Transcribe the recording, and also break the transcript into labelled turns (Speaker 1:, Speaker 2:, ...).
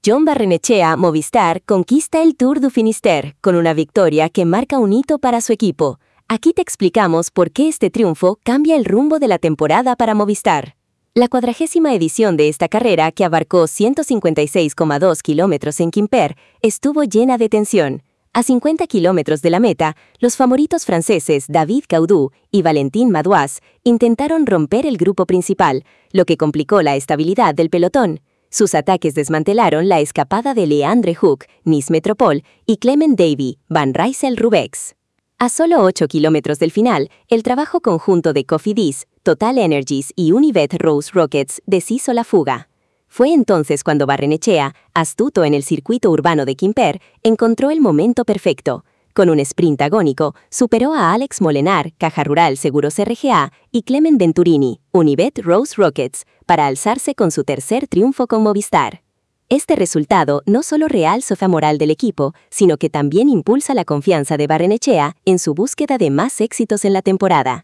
Speaker 1: John Barrenechea, Movistar, conquista el Tour du Finistère con una victoria que marca un hito para su equipo. Aquí te explicamos por qué este triunfo cambia el rumbo de la temporada para Movistar. La 40ª edición de esta carrera, que abarcó 156,2 kilómetros en Quimper, estuvo llena de tensión. A 50 kilómetros de la meta, los favoritos franceses David Gaudu y Valentin Madouas intentaron romper el grupo principal, lo que complicó la estabilidad del pelotón. Sus ataques desmantelaron la escapada de Leandre Hook, Nice Metropole, y Clement Davy, Van Rysel-Rubex. A solo 8 kilómetros del final, el trabajo conjunto de Cofidis, Total Energies y Univet Rose Rockets deshizo la fuga. Fue entonces cuando Barrenechea, astuto en el circuito urbano de Quimper, encontró el momento perfecto. Con un sprint agónico, superó a Alex Molenar, Caja Rural Seguros RGA, y Clement Venturini, Univet Rose Rockets, para alzarse con su tercer triunfo con Movistar. Este resultado no solo realza la moral del equipo, sino que también impulsa la confianza de Barrenechea en su búsqueda de más éxitos en la temporada.